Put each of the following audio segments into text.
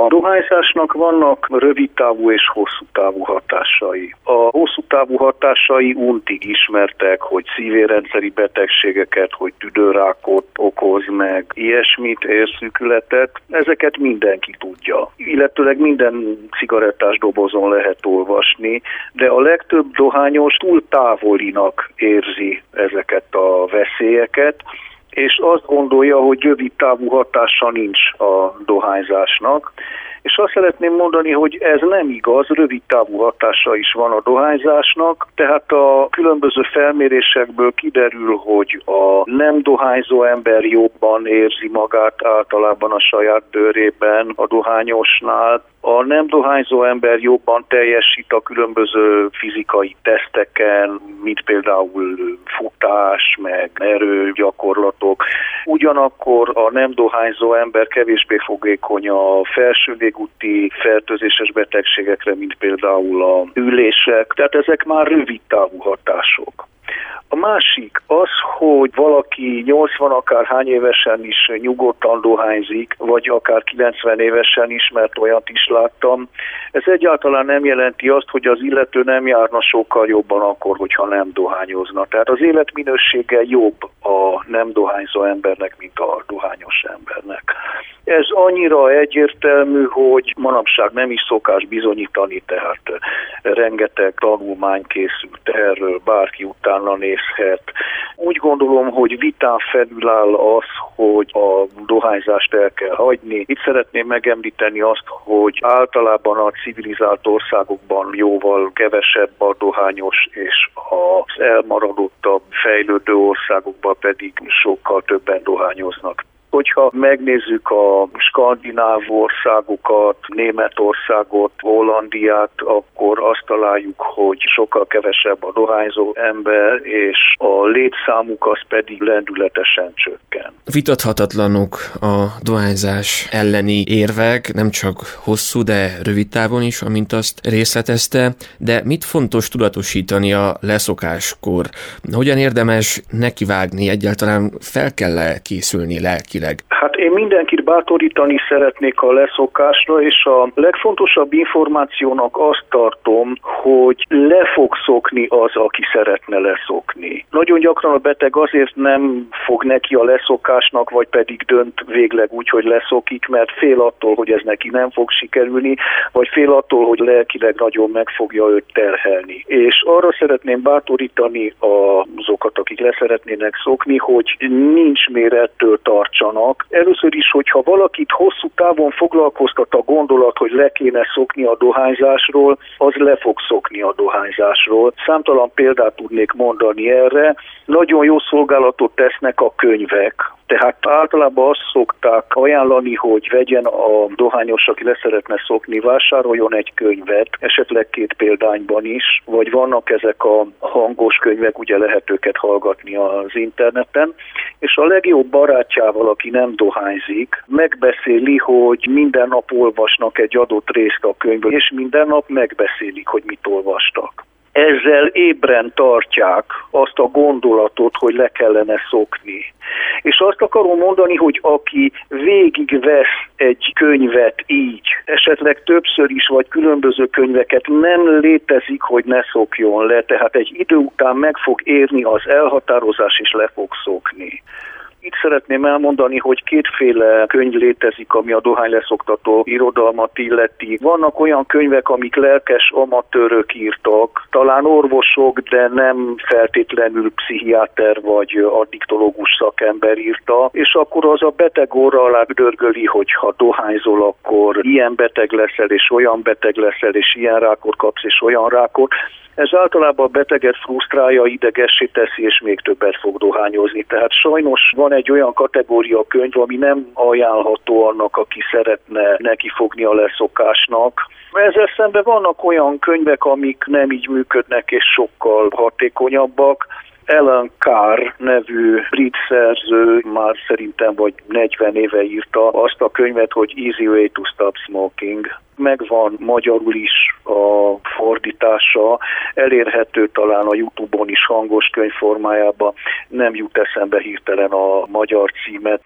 A dohányzásnak vannak rövidtávú és hosszú távú hatásai. A hosszú távú hatásai untig ismertek, hogy szívérendszeri betegségeket, hogy tüdőrákot okoz meg, ilyesmit, érszűkületet, ezeket mindenki tudja. Illetőleg minden cigarettás dobozon lehet olvasni, de a legtöbb dohányos túl távolinak érzi ezeket a veszélyeket, és azt gondolja, hogy rövid távú hatása nincs a dohányzásnak. És azt szeretném mondani, hogy ez nem igaz, rövid távú hatása is van a dohányzásnak, tehát a különböző felmérésekből kiderül, hogy a nem dohányzó ember jobban érzi magát általában a saját bőrében a dohányosnál, a nem dohányzó ember jobban teljesít a különböző fizikai teszteken, mint például futás, meg erőgyakorlatok. Ugyanakkor a nem dohányzó ember kevésbé fogékony a felső légúti fertőzéses betegségekre, mint például a ülések, tehát ezek már rövid távú hatások. A másik az, hogy valaki 80 akárhány évesen is nyugodtan dohányzik, vagy akár 90 évesen is, mert olyat is láttam. Ez egyáltalán nem jelenti azt, hogy az illető nem járna sokkal jobban akkor, hogyha nem dohányozna. Tehát az életminősége jobb a nem dohányzó embernek, mint a dohányos embernek. Ez annyira egyértelmű, hogy manapság nem is szokás bizonyítani, tehát rengeteg tanulmány készült erről, bárki utána nézhet. Úgy gondolom, hogy vitán felül áll az, hogy a dohányzást el kell hagyni. Itt szeretném megemlíteni azt, hogy általában a civilizált országokban jóval kevesebb a dohányos, és az elmaradottabb, fejlődő országokban pedig sokkal többen dohányoznak. Hogyha megnézzük a skandináv országokat, Németországot, Hollandiát, akkor azt találjuk, hogy sokkal kevesebb a dohányzó ember, és a létszámuk az pedig lendületesen csökken. Vitathatatlanok a dohányzás elleni érvek, nem csak hosszú, de rövid távon is, amint azt részletezte, de mit fontos tudatosítani a leszokáskor? Hogyan érdemes nekivágni, egyáltalán fel kell készülni lelkileg? Hát én mindenkit bátorítani szeretnék a leszokásra, és a legfontosabb információnak azt tartom, hogy le fog szokni az, aki szeretne leszokni. Nagyon gyakran a beteg azért nem fog neki a leszokásnak, vagy pedig dönt végleg úgy, hogy leszokik, mert fél attól, hogy ez neki nem fog sikerülni, vagy fél attól, hogy lelkileg nagyon meg fogja őt terhelni. És arra szeretném bátorítani azokat, akik leszeretnének szokni, hogy nincs mérettől tartsanak. Először is, hogyha valakit hosszú távon foglalkoztat a gondolat, hogy le kéne szokni a dohányzásról, az le fog szokni a dohányzásról. Számtalan példát tudnék mondani erre. Nagyon jó szolgálatot tesznek a könyvek. Tehát általában azt szokták ajánlani, hogy vegyen a dohányos, aki leszeretne szokni, vásároljon egy könyvet, esetleg 2 példányban is, vagy vannak ezek a hangos könyvek, ugye lehet őket hallgatni az interneten, és a legjobb barátjával, aki nem dohányzik, megbeszéli, hogy minden nap olvasnak egy adott részt a könyvből, és minden nap megbeszélik, hogy mit olvastak. Ezzel ébren tartják azt a gondolatot, hogy le kellene szokni. És azt akarom mondani, hogy aki végigvesz egy könyvet így, esetleg többször is, vagy különböző könyveket, nem létezik, hogy ne szokjon le, tehát egy idő után meg fog érni az elhatározás, és le fog szokni. Itt szeretném elmondani, hogy 2 könyv létezik, ami a dohányleszoktató irodalmat illeti. Vannak olyan könyvek, amik lelkes amatőrök írtak, talán orvosok, de nem feltétlenül pszichiáter vagy addiktológus szakember írta, és akkor az a beteg orra alá dörgöli, hogy ha dohányzol, akkor ilyen beteg leszel, és olyan beteg leszel, és ilyen rákot kapsz, és olyan rákot. Ez általában a beteget frusztrálja, idegessé teszi, és még többet fog dohányozni. Tehát sajnos van egy olyan kategória könyv, ami nem ajánlható annak, aki szeretne nekifogni a leszokásnak. Ezzel szemben vannak olyan könyvek, amik nem így működnek, és sokkal hatékonyabbak. Alan Carr nevű brit szerző már szerintem vagy 40 éve írta azt a könyvet, hogy Easy Way to Stop Smoking. Megvan magyarul is a fordítása, elérhető talán a YouTube-on is hangos könyv formájában, nem jut eszembe hirtelen a magyar címet.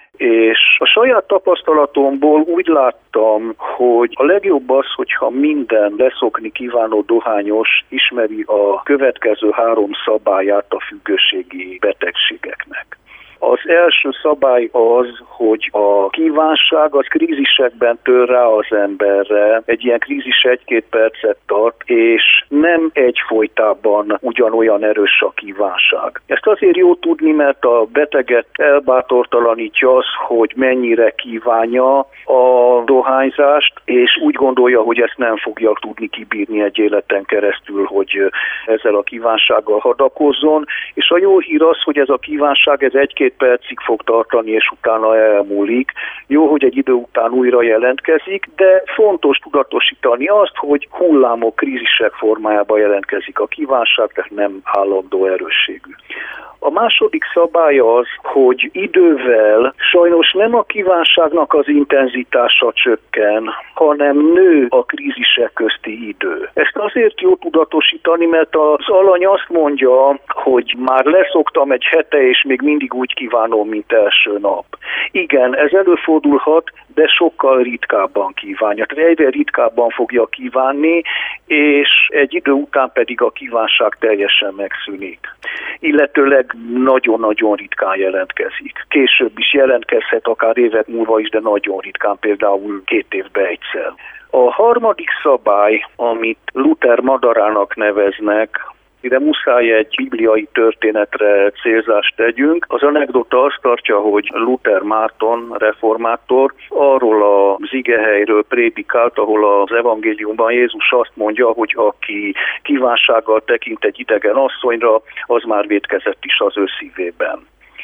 És a saját tapasztalatomból úgy láttam, hogy a legjobb az, hogyha minden leszokni kívánó dohányos ismeri a következő 3 szabályát a függőségi betegségeknek. Az első szabály az, hogy a kívánság az krízisekben tör rá az emberre, egy ilyen krízis 1-2 percet tart, és nem egyfolytában ugyanolyan erős a kívánság. Ezt azért jó tudni, mert a beteget elbátortalanítja az, hogy mennyire kívánja a dohányzást, és úgy gondolja, hogy ezt nem fogja tudni kibírni egy életen keresztül, hogy ezzel a kívánsággal hadakozzon, és a jó hír az, hogy ez a kívánság ez 1-2 percig fog tartani, és utána elmúlik. Jó, hogy egy idő után újra jelentkezik, de fontos tudatosítani azt, hogy hullámok, krízisek formájában jelentkezik a kívánság, tehát nem állandó erősségű. A második szabály az, hogy idővel sajnos nem a kívánságnak az intenzitása csökken, hanem nő a krízisek közti idő. Ezt azért jó tudatosítani, mert az alany azt mondja, hogy már leszoktam egy hete, és még mindig úgy kívánom, mint első nap. Igen, ez előfordulhat, de sokkal ritkábban kívánja. Tehát egyre ritkábban fogja kívánni, és egy idő után pedig a kívánság teljesen megszűnik. Illetőleg nagyon-nagyon ritkán jelentkezik. Később is jelentkezhet, akár évek múlva is, de nagyon ritkán, például 2 évben egyszer. A harmadik szabály, amit Luther madarának neveznek, ide muszáj egy bibliai történetre célzást tegyünk. Az anekdota azt tartja, hogy Luther Márton, reformátor, arról az igehelyről prédikált, ahol az evangéliumban Jézus azt mondja, hogy aki kívánsággal tekint egy idegen asszonyra, az már vétkezett is az ő szívében.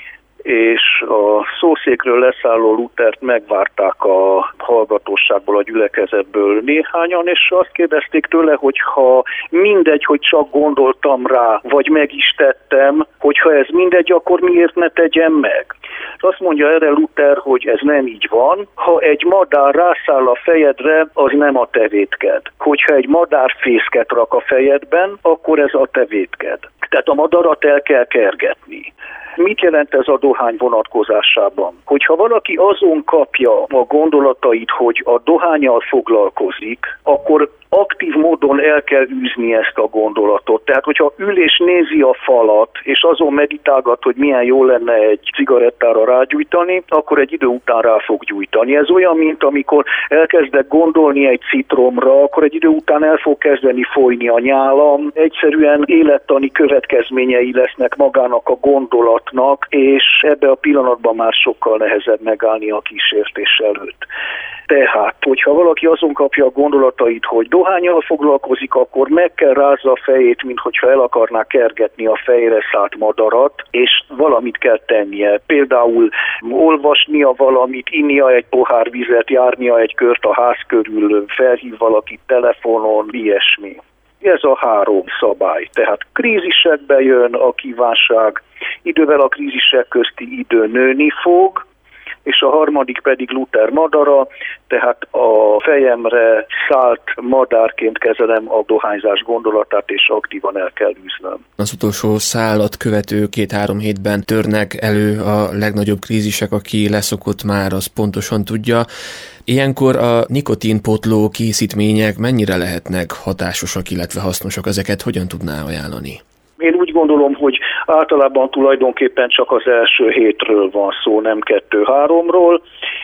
És a szószékről leszálló Luthert megvárták a hallgatóságból, a gyülekezetből néhányan, és azt kérdezték tőle, hogy ha mindegy, hogy csak gondoltam rá, vagy meg is tettem, hogyha ez mindegy, akkor miért ne tegyem meg? Azt mondja erre Luther, hogy ez nem így van. Ha egy madár rászáll a fejedre, az nem a te vétked. Hogyha egy madár fészket rak a fejedben, akkor ez a te vétked. Tehát a madarat el kell kergetni. Mit jelent ez a dohány vonatkozásában? Hogyha valaki azon kapja a gondolatait, hogy a dohánnyal foglalkozik, akkor aktív módon el kell űzni ezt a gondolatot. Tehát, hogyha ül és nézi a falat, és azon meditálgat, hogy milyen jó lenne egy cigarettára rágyújtani, akkor egy idő után rá fog gyújtani. Ez olyan, mint amikor elkezdek gondolni egy citromra, akkor egy idő után el fog kezdeni folyni a nyálam. Egyszerűen élettani következményei lesznek magának a gondolatnak, és ebbe a pillanatban már sokkal nehezebb megállni a kísértés előtt. Tehát, hogyha valaki azon kapja a gondolatait, hogy dohánnyal foglalkozik, akkor meg kell rázza a fejét, minthogyha el akarná kergetni a fejre szállt madarat, és valamit kell tennie. Például olvasnia valamit, innia egy pohár vizet, járnia egy kört a ház körül, felhív valakit telefonon, ilyesmi. Ez a 3 szabály. Tehát krízisekbe jön a kívánság, idővel a krízisek közti idő nőni fog, és a harmadik pedig Luther madara, tehát a fejemre szállt madárként kezelem a dohányzás gondolatát, és aktívan el kell űznöm. Az utolsó szálat követő 2-3 hétben törnek elő a legnagyobb krízisek, aki leszokott már, az pontosan tudja. Ilyenkor a nikotinpótló készítmények mennyire lehetnek hatásosak, illetve hasznosak? Ezeket hogyan tudná ajánlani? Én úgy gondolom, hogy általában tulajdonképpen csak az első hétről van szó, nem 2-3-ról.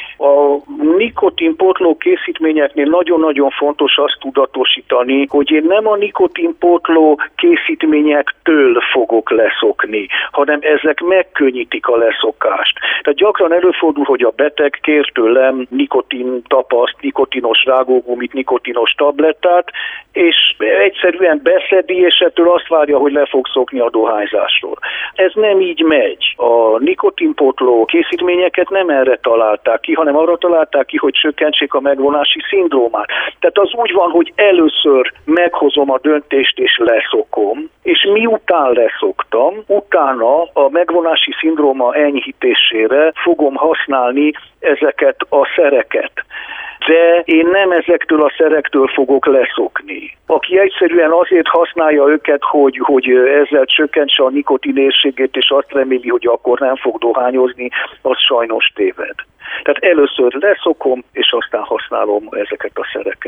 A nikotinpótló készítményeknél nagyon-nagyon fontos azt tudatosítani, hogy én nem a nikotinpótló készítményektől fogok leszokni, hanem ezek megkönnyítik a leszokást. Tehát gyakran előfordul, hogy a beteg kér tőlem nikotintapaszt, nikotinos rágógumit, nikotinos tablettát, és egyszerűen beszedi, és ettől azt várja, hogy le fog szokni a dohányzásról. Ez nem így megy. A nikotinpótló készítményeket nem erre találták ki, hanem arra találták ki, hogy csökkentsék a megvonási szindrómát. Tehát az úgy van, hogy először meghozom a döntést és leszokom, és miután leszoktam, utána a megvonási szindróma enyhítésére fogom használni ezeket a szereket. de én nem ezektől a szerektől fogok leszokni. Aki egyszerűen azért használja őket, hogy ezzel csökkentse a nikotin érségét, és azt reméli, hogy akkor nem fog dohányozni, az sajnos téved. Tehát először leszokom, és aztán használom ezeket a szereket.